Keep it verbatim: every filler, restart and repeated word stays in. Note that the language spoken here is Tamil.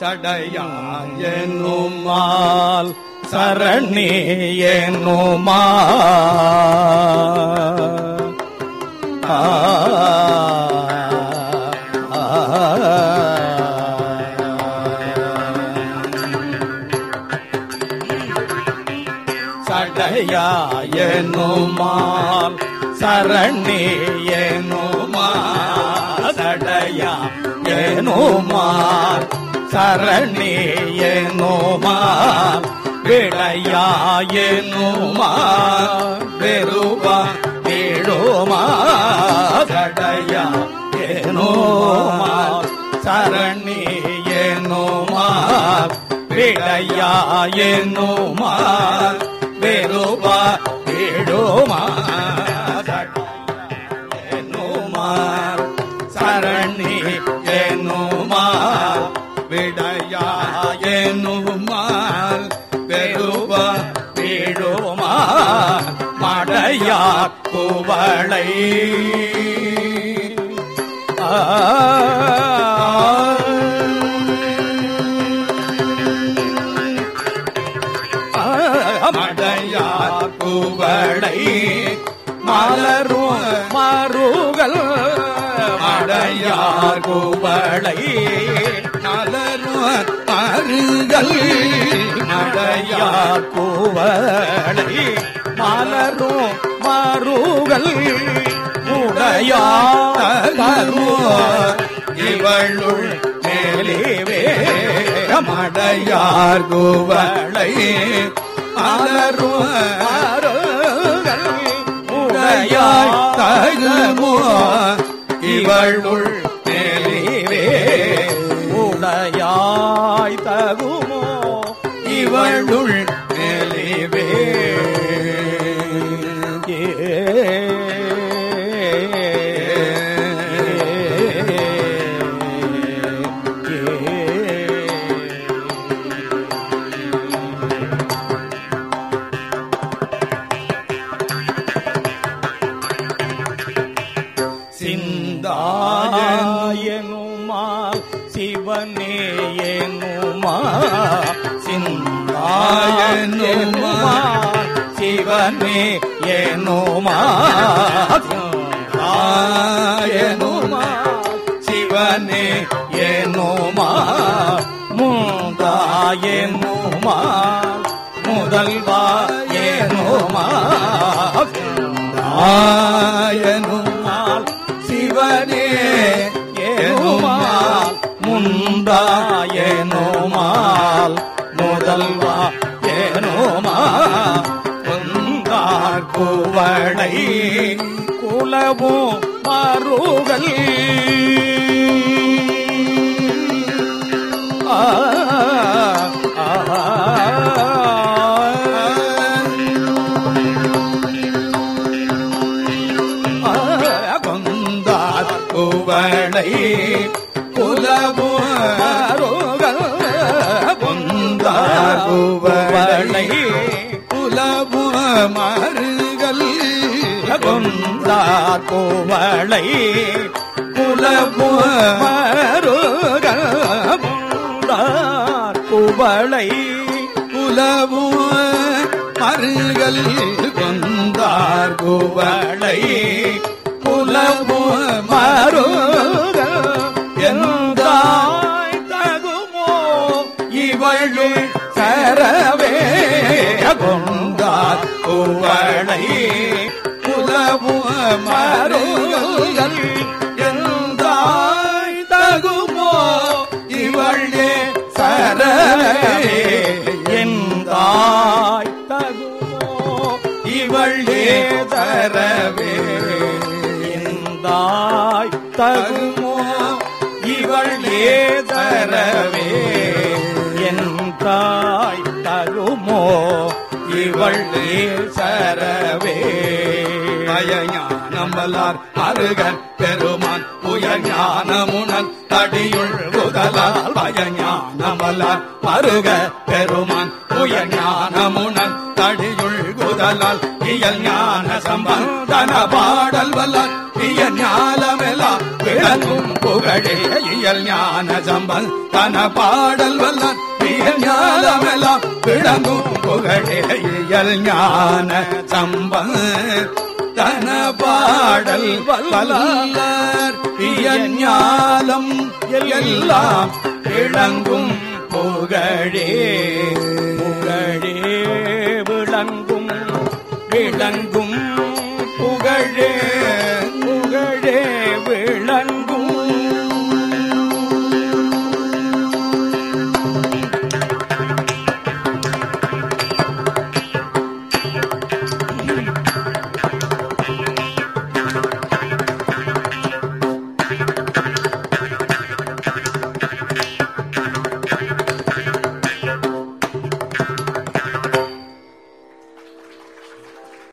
சடையாயனுமால் சரணியனுமால் ஆ சடையாயனுமால் சரணியனுமால் சடையாயனுமால் சரணியனுமால் விடையாயனுமால் வெறுவா வீழுமால் சடையாயனுமால் சரணியனுமால் விடையாயனுமால் வெறுவா வீழுமால் சடையாயனுமால் சரணியனுமால் விடையாயனுமால் வெறுவா வீழுமால் மடையார் குவளை மடையார் குவளை மலரும் மருகல் மடையார் குவளை மலரும் மருகல் மடையார் குவளை மலரும் மருகல் உடையார் இவளுள் மேலேவே மடையார் குவளை மலரும் மருகல் உடையார் தகுமோ இவளுள் மேலேவே உடையாய் தகுமோ இவளுள் மேலேவே சிந்தாயனுமால் சிவனேயனுமால் சிந்தாயனுமால் சிவனேயனுமால் சிந்தாயனுமால் சிவனேயனுமால் முந்தாயனுமால் முதல்வாயனுமால் சிந்தாயனுமால் சிவனே ஏனுமால் முந்தாயனுமால் முதல்வா ஏனுமால் முந்தார் குவளை குலவும் மருகல் ஆ குவளை குலவு மருகல் பொந்தார் குவளை குலவு மருகல் பொந்தார் குவளை குலவு மருகல் பொந்தார் குவளை குலவு மருகல் பொந்தார் குவளை குலவு மருகல் எந்தாய் தகுமோ இவளுள் சரவே கொண்டார் குவளை குலவு மருகல் எந்தாய் தகுமோ இவளே சரவே எந்தாய் தகுமோ இவளே சரவே தாய் தகுமோ இவள் ஏதரவே என் தாய் தகுமோ இவள் ஏசரவே அயஞானம்பலார் அருகன் பெருமான் உயஞானமுனன் தடியுள் முதலால் அயஞானம்பலார் அருக பெருமான் உயஞானமுனன் தடியுள் முதலால் இயல் ஞான சம்பந்தன பாடல் வல்லார் ஞாலமெல்லாம் விளங்கும் புகழே இயல் ஞான சம்பன் தன பாடல் வல்லார் இயல் ஞானமெல்லாம் விளங்கும் புகழே இயல் ஞான சம்பன் தன பாடல் வல்லார் இயல் ஞானம் எல்லாம் விளங்கும் புகழே புகழே